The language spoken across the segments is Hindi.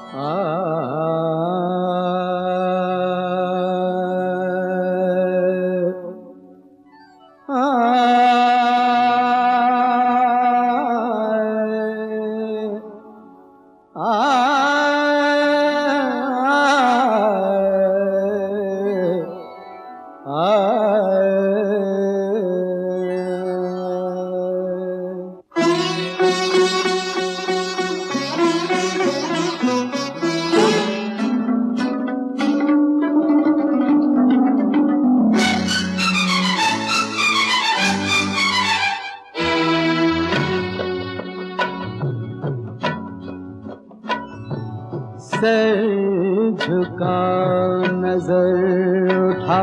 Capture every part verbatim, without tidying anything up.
सर झुका नजर उठा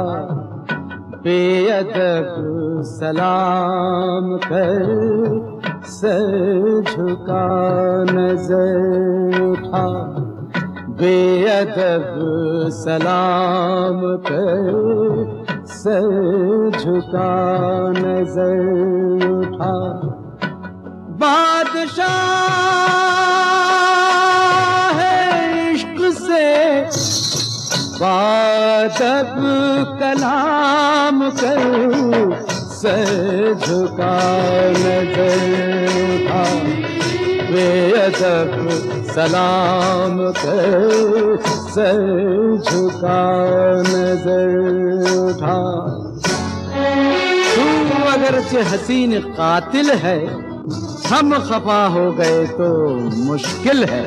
बेअदब सलाम कर, सर झुका नजर उठा बेअदब सलाम कर, सर झुका नजर उठा। बादशाह बादब कलाम कर, सर झुका नजर उठा बेअदब सलाम कर, सर झुका नजर उठा। तू अगरचे हसीन कातिल है, हम खफा हो गए तो मुश्किल है।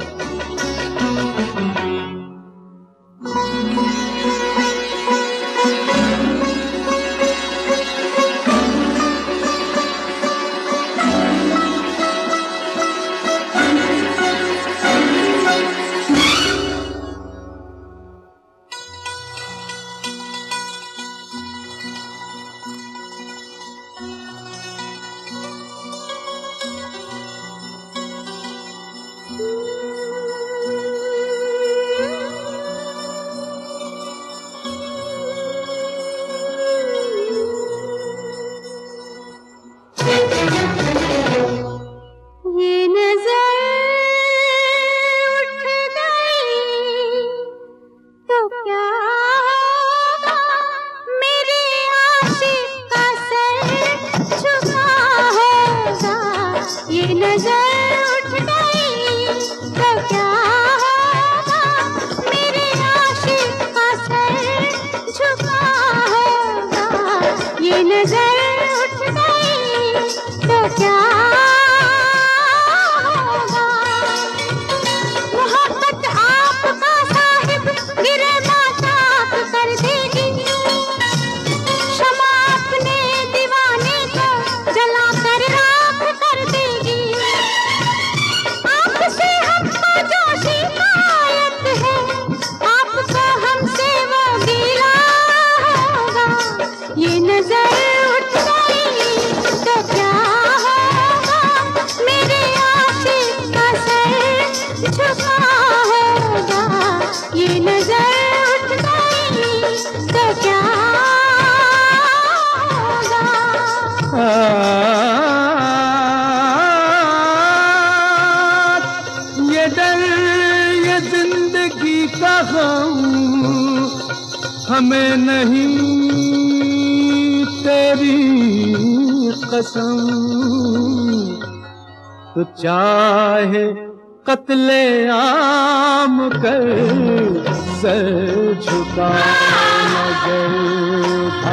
ये डर ये जिंदगी का गम हमें नहीं, तेरी कसम। तो चाहे कत्ले आम कर, सर झुका नजर उठा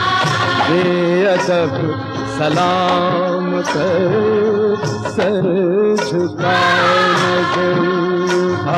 बेअदब सलाम कर, सर झुका नजर उठा।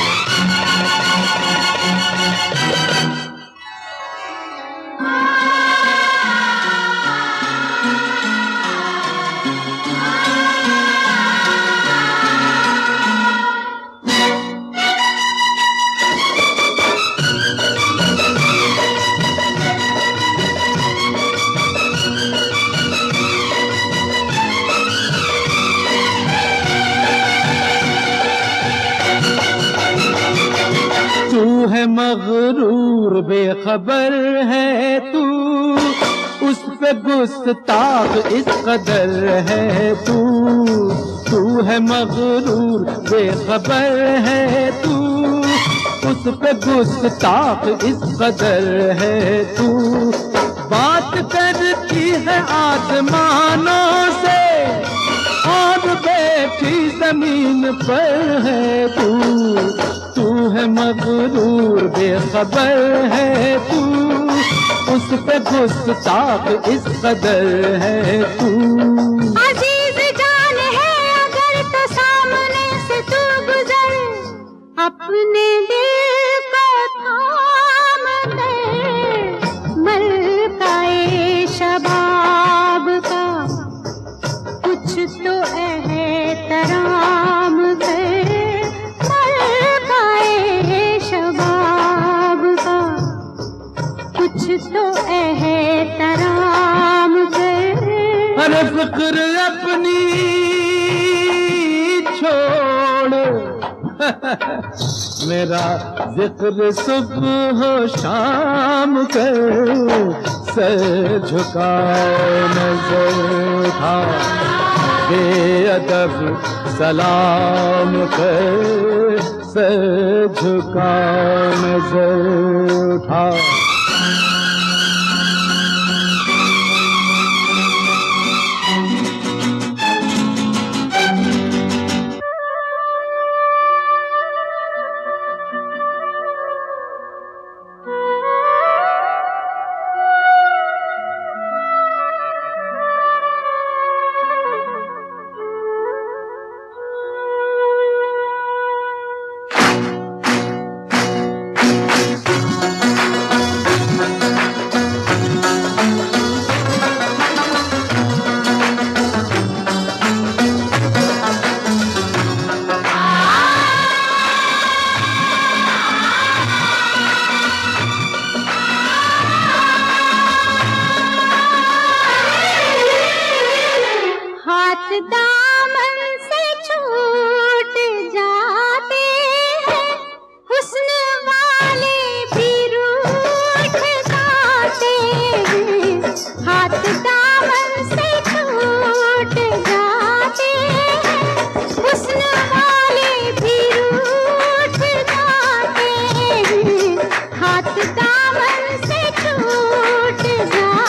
तू है मगरूर बेखबर है तू, उस पे गुस्ताख इस कदर है तू। तू है मगरूर बेखबर है तू, उस पे गुस्ताख इस कदर है तू। बात करती है आसमानों से और बैठी जमीन पर है तू। तू है मगरूर बेखबर है तू, उस पे गुस्ताख इस कदर है तू। अजीज जान है अगर तो सामने से तू गुजर, अपने दिल को थाम कर मलकाए शबाब का कुछ तो एहतराम कर, मलकाए शबाब का कुछ तो एहतराम कर। अरे फिक्र अपनी छोड़ मेरा जिक्र सुबह हो शाम कर, सर झुकाओ नजर उठा बेअदब सलाम कर, सर झुकाओ नजर उठा। दामन से छूट जाते हैं, हुस्न वाले भी रूठ जाते हैं। हाथ दामन से छूट जाते हैं, हुस्न वाले भी रूठ जाते हैं। हाथ दामन से छूट जाते हैं।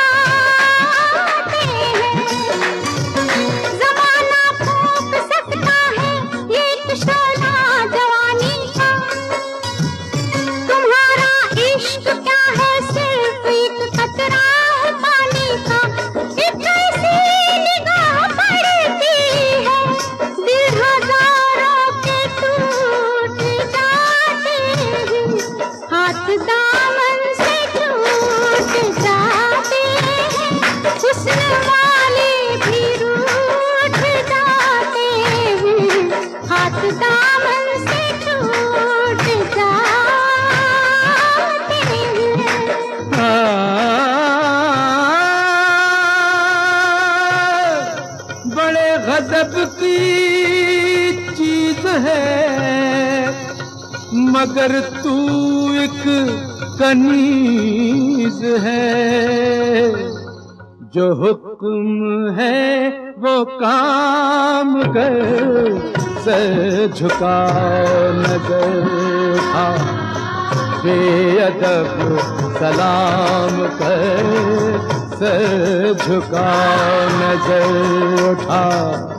गजब की चीज है मगर तू एक कनीज है, जो हुक्म है वो काम कर, सर झुकाओ नजर उठा बेअदब सलाम कर, सर झुकाओ नजर उठा।